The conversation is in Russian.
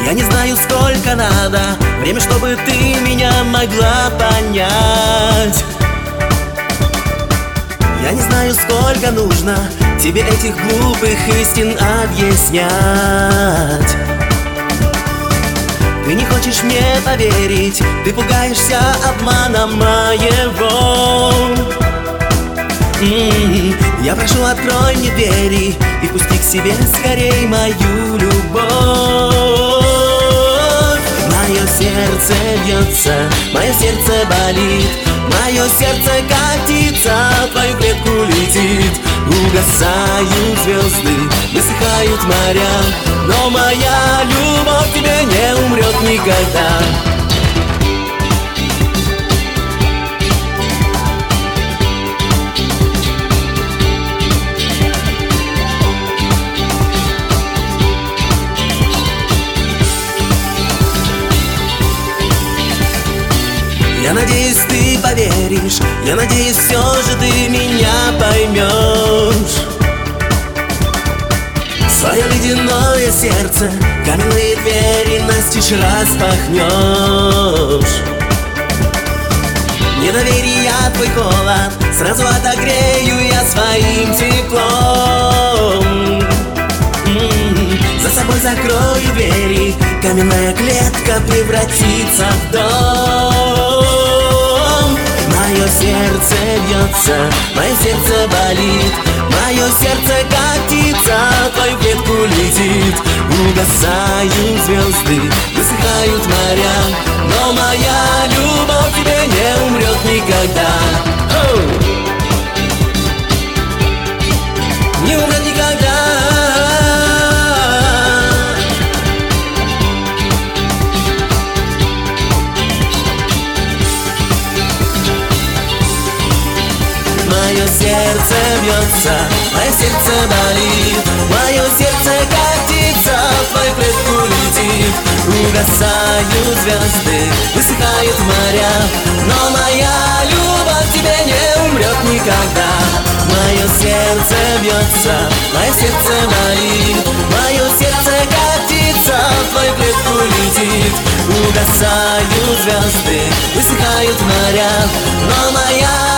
Я не знаю, сколько надо время, чтобы ты меня могла понять. Я не знаю, сколько нужно тебе этих глупых истин объяснять. Ты не хочешь мне поверить, ты пугаешься обмана моего. Я прошу, открой мне двери и впусти к себе скорей мою любовь. Мое сердце бьется, мое сердце болит, мое сердце катится, в твою клетку летит. Угасают звезды, высыхают моря, но моя любовь к тебе не умрет никогда. Я надеюсь, ты поверишь, я надеюсь, все же ты меня поймешь. Свое ледяное сердце, каменные двери настежь распахнешь. Недоверие, твой холод сразу отогрею я своим теплом. За собой закрою двери, каменная клетка превратится в дом. Мое сердце бьется, мое сердце болит, мое сердце катится, в твою клетку летит. Угасают звезды, высыхают моря, но моя любовь к тебе не умрет никогда. Не умрет никогда. Мое сердце бьется, мое сердце болит, мое сердце катится, в твою клетку летит. Угасают звезды, высыхают моря, но моя любовь к тебе не умрет никогда. Мое сердце бьется, мое сердце болит, мое сердце катится, в твою клетку летит. Угасают звезды, высыхают моря, но моя